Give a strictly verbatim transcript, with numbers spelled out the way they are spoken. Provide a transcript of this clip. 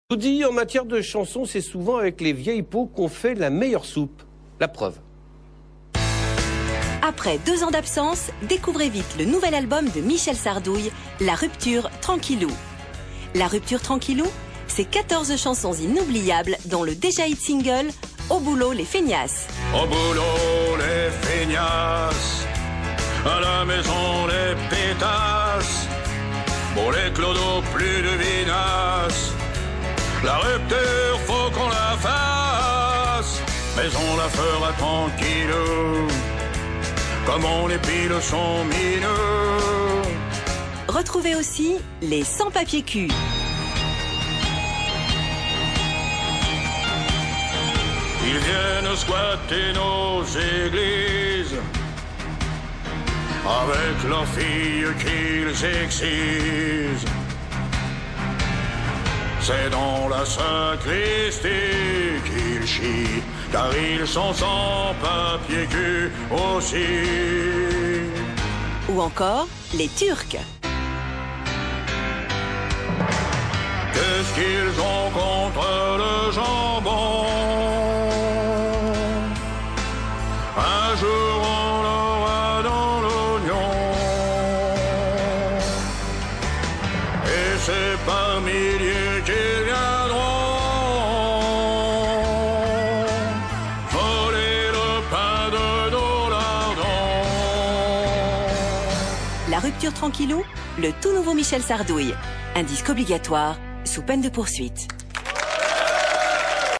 Je vous dis, en matière de chansons, c'est souvent avec les vieilles peaux qu'on fait la meilleure soupe. La preuve. Après deux ans d'absence, découvrez vite le nouvel album de Michel Sardouille, La Rupture Tranquillou. La Rupture Tranquillou, c'est quatorze chansons inoubliables dont le déjà hit single Au boulot les feignasses. Au boulot les feignasses, à la maison les pétasses, pour les clodos plus de vinasse. La rupture, faut qu'on la fasse, mais on la fera tranquillou, comme on épile son minot. Retrouvez aussi les sans-papiers cul. Ils viennent squatter nos églises, avec leurs filles qu'ils excisent. C'est dans la sacristie qu'ils chient, car ils sont sans papier cul aussi. Ou encore les Turcs. Qu'est-ce qu'ils ont contre le jambon? Un jour on l'aura dans l'oignon, et c'est par milliers qu'ils viendront voler le pain de nos lardons. La Rupture Tranquillou, le tout nouveau Michel Sardouille. Un disque obligatoire, sous peine de poursuite.